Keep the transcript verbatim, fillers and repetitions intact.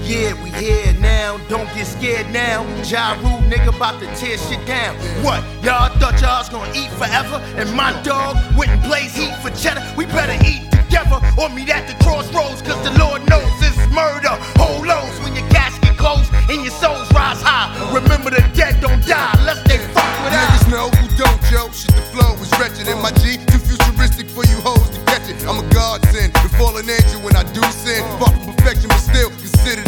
Yeah, we here now, don't get scared now. Ja Rule, nigga, about to tear shit down. What, y'all thought y'all was gonna eat forever? And my dog wouldn't blaze heat for cheddar? We better eat together or meet at the crossroads, cause the Lord knows it's murder. Hold lows when your casket closed and your souls rise high. Remember the dead don't die unless they fuck with us. Niggas know who don't, yo. Shit, the flow is wretched. And my G, too futuristic for you hoes to catch it. I'm a godsend, the fallen angel when I do